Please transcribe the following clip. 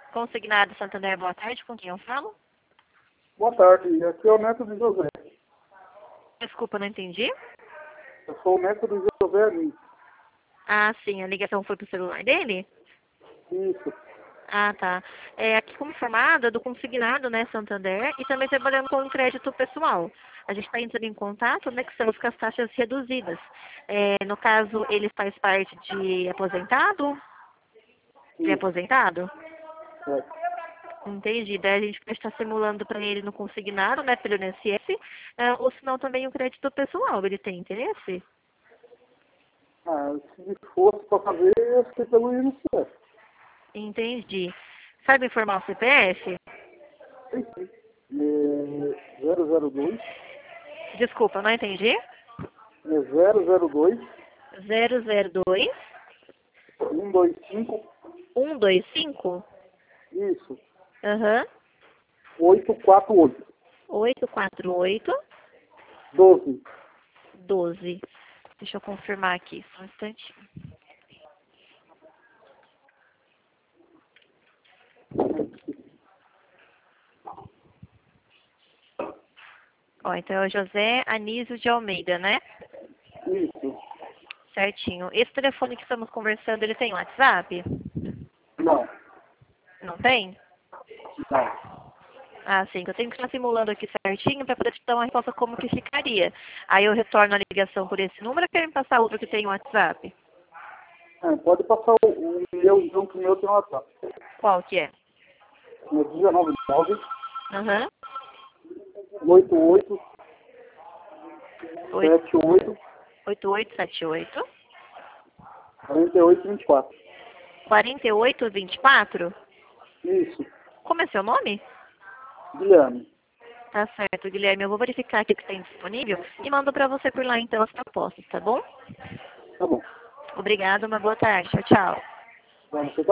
Consignado Santander, boa tarde. Com quem eu falo? Boa tarde, aqui é o neto do José. Desculpa, não entendi. Eu sou o neto do José ali. Ah, sim, a ligação foi pro celular dele? Isso. Ah, tá. Aqui como informada do consignado, né, Santander, e também trabalhando com crédito pessoal. A gente está entrando em contato, né, que estamos com as taxas reduzidas. No caso, ele faz parte de aposentado? De Isso. aposentado? É. Entendi. Daí a gente pode estar simulando para ele no consignado, né, pelo INSS, ou se não também o crédito pessoal. Ele tem interesse? Ah, se fosse para fazer, eu sei pelo INSS. Entendi. Sabe informar o CPF? Sim, sim. 002, Desculpa, não entendi. 002, 002 125, 125? isso, Aham. 848, 848 12. 12. Deixa eu confirmar aqui, só um instantinho. Ó, então é o José Anísio de Almeida, né? Isso. Certinho. Esse telefone que estamos conversando, ele tem WhatsApp? Não, Não tem? não. Ah, sim, que eu tenho que estar simulando aqui certinho para poder te dar uma resposta como que ficaria. Aí eu retorno a ligação por esse número ou quer me passar outro que tem WhatsApp? Pode passar o meu, então, que o meu tem um WhatsApp. Qual que é? É 199 Aham. 88 78 8878 48 24. 4824? Isso, Como é seu nome? Guilherme. Tá certo, Guilherme. Eu vou verificar aqui que tem disponível e mando para você por lá então as propostas, tá bom? Tá bom. Obrigada, uma boa tarde. Tchau, tchau. Você